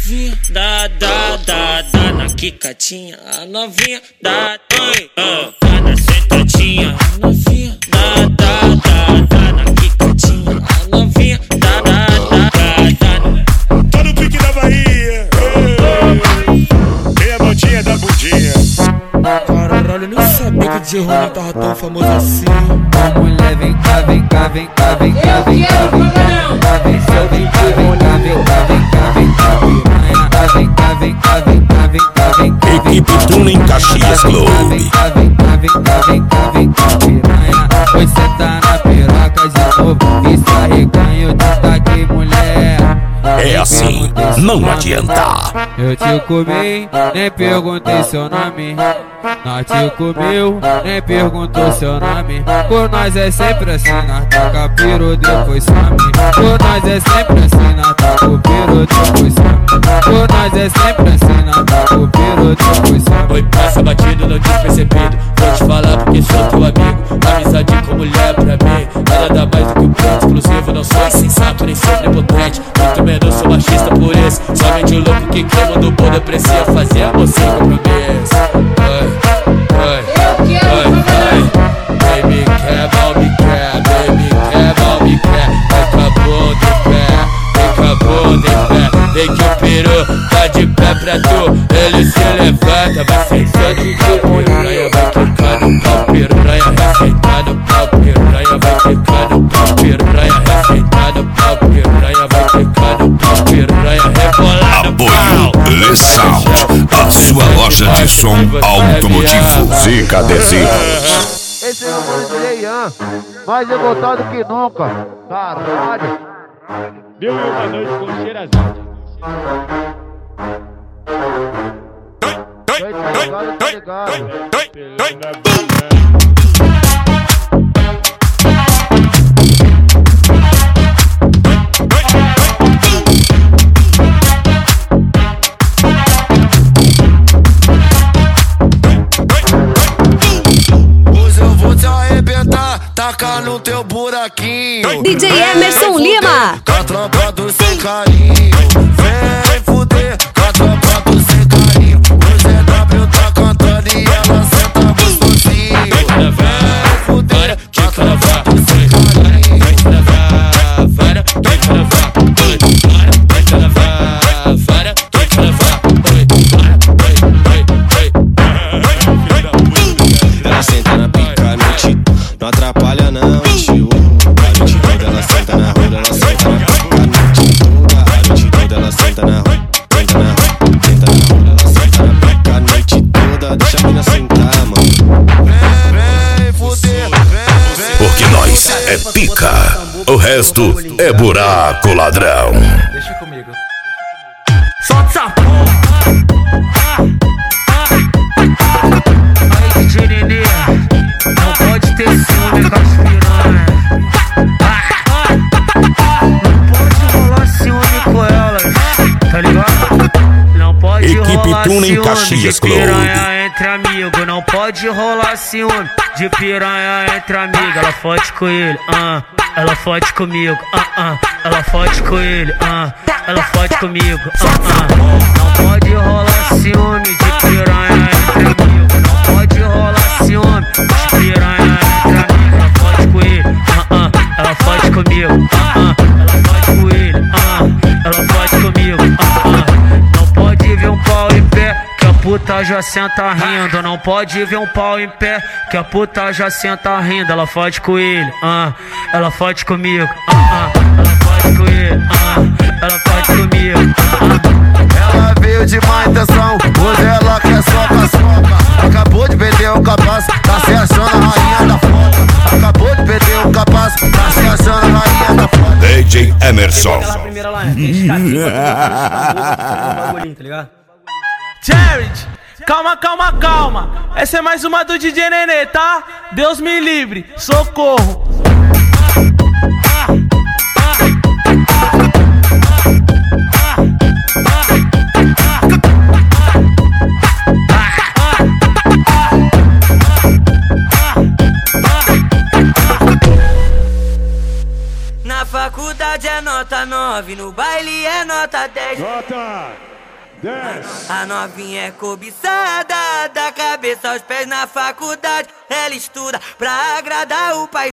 novinha dá na quicatinha. A novinha dá na sentadinha. A novinha dá na quicatinha. A novinha dá. Tá no pique da Bahia. Tem a botinha da budinha. Caralho, eu nem sabia que DJ Ronaldo tava tão famoso assim. Mulher, vem cá, vem cá, vem cá, vem cá, vem cá, vem cá, vem cá, vem cá, vem cá, vem cá, vem cá, vem cá, vem cá, vem cá, vem cá, vem cá, vem cá. Equipe Tuning Caxias Clube. Vem cá, vem cá, vem cá, vem cá, vem cá, piranha. Pois cê tá na piroca de novo. Isso arreganho, destaque, mulher. É assim, não adianta. Eu te comi, nem perguntei seu nome. Nós te comeu, nem perguntou seu nome. Por nós é sempre assim, nós taca piro, depois some. Por nós é sempre assim, nós taca o piro, depois some. Por nós é sempre assim, nós taca o piro, depois some. Oi, passa batido, não despercebido. Vou te falar porque sou teu amigo. Amizade com mulher pra mim, nada dá mais do que o ponto exclusivo. Não sou insensato, nem sou prepotente. Muito menos sou machista por isso. Somente o louco que queima do bom deprecia fazer amor sem compromisso. Baby quer, mal me quer. Baby quer, mal me quer. Vem com a bunda em pé, vem com a bunda em pé. Vem que o peru tá de pé pra tu. Ele se levanta, vai sentando o pau, piranha. Vai quicando o pau, piranha. Vai sentando o pau, piranha. Vai quicando o pau, piranha. Vai sentando o pau, piranha. Vai quicando o pau, piranha. Rebolando o pau. Apoio Le Sound, a sua loja de som automotivo. Zica Adesivos. Esse é o mano de Ian, mais revoltado que nunca. Caralho. 1001 noite com Xerazade. Tá ligado. Hoje eu vou te arrebentar, tacar no teu buraquinho. DJ Emerson Lima. Com a tropa do sem carinho. Vem fuder com a tropa do sem carinho. O ZW tá cantando e ela senta gostosinho. Vem fuder com a tropa do sem carinho. Ela senta na pica, não atrapalha não, tio. A noite toda ela senta na roda, ela senta na pica, a noite toda ela senta na roda, senta na roda, ela senta na pica a noite toda, deixa a mina sentar, mano. Vem fuder, vem. Porque nós é pica, o resto é buraco ladrão. Deixa comigo. Solta essa porra. Aí DJ Nenê, não pode ter ciúme com as piranha. Não pode rolar ciúme com elas, tá ligado? Não pode Equipe rolar Tuning ciúme Caxias de Clube. piranha entre amigos. Não pode rolar ciúme de piranha entre amigos. Ela fode com ele, ela fode comigo, ela fode com ele, ela fode comigo, Não pode rolar ciúme de piranha entre amigos. Não pode rolar ciúme de piranha entre amigos. Ela fode com ele, ela fode comigo, ela fode com ele, ela fode comigo, Não pode ver um pau em pé, que a puta já senta rindo. Não pode ver um pau em pé, que a puta já senta rindo. Ela fode com ele, ela fode comigo, ela fode com ele, ela fode comigo, Ela veio de má intenção, hoje ela quer soca. Acabou de perder o capaz, tá se achando a rainha da foda. Acabou de perder o capaz, tá se achando a rainha da foda. DJ Emerson. Primeira lá, tá ligado? Jared, calma. Essa é mais uma do DJ Nenê, tá? Deus me livre, socorro. Na faculdade é nota 9, no baile é nota 10. Nota A novinha é cobiçada, da cabeça aos pés na faculdade. Ela estuda pra agradar o pai